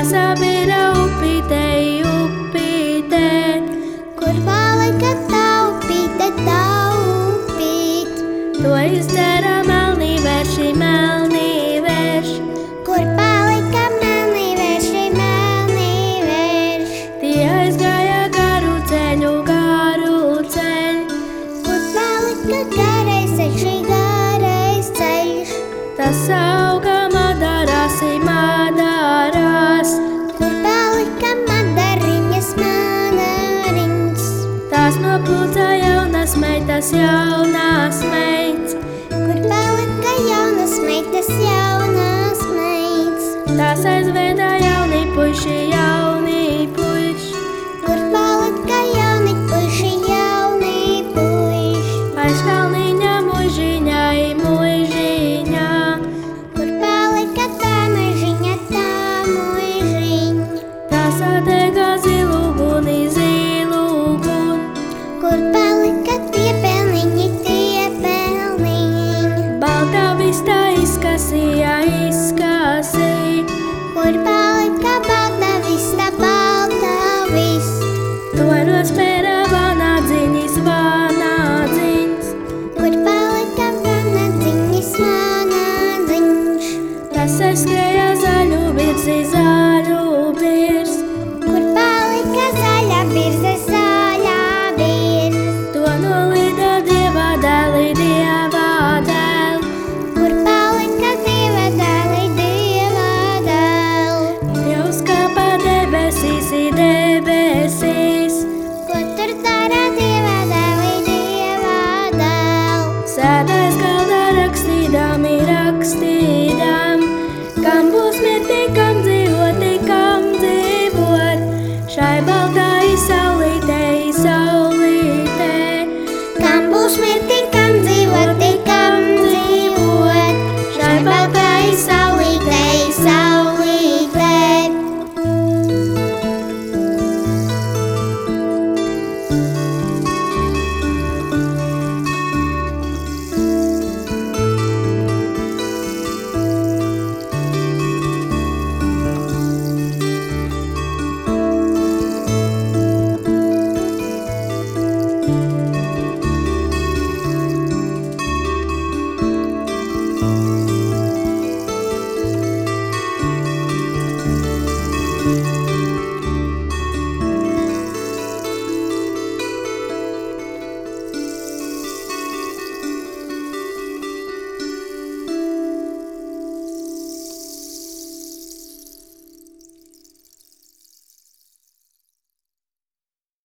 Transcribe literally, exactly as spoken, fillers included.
sabira upītē, upītē. Kur palika taupīte, taupīt? To izdara melnī vērši, melnī vērši. Kur palika melnī vērši, melnī vērši? Tie aizgāja garu ceļu, garu ceļu. Kur palika garais ceļš, garais ceļš? Tas auga madarās, madarās. Kur palika madariņas, madariņas? Tās nopūca jaunas meitas, jaunas meitas. Kur palika jaunas meitas, jaunas meitas? Tās aizveda jauni puiši, jauni puiši. Kur palika jauni puiši, jauni puiši? Aiz kalniņa muižiņai, muižiņā. Kur palika tā muižiņa, tā muižiņa? Tās atdega zilu guni, zilu guni. Kur palika tie pelniņi, tie pelniņi? Balta vista izkasīja, izkasīja. Kur palika balta vista, balta vista? To nospēra vanādziņas, vanādziņas. Kur palika vanādziņas, vanādziņas? Tas aizskrēja zaļu virzi, zaļu virzi. Kur palika zaļa birze, zaļa birze? To nolīda dieva dēli, dieva dēli. Kur palika dieva dēli, dieva dēli? Tie uzkāpa debesīs, debesīs. Ko tur dara dieva dēli, dieva dēli? Sēdājas galdā rakstīdami, rakstīdam. Kam būs mirti,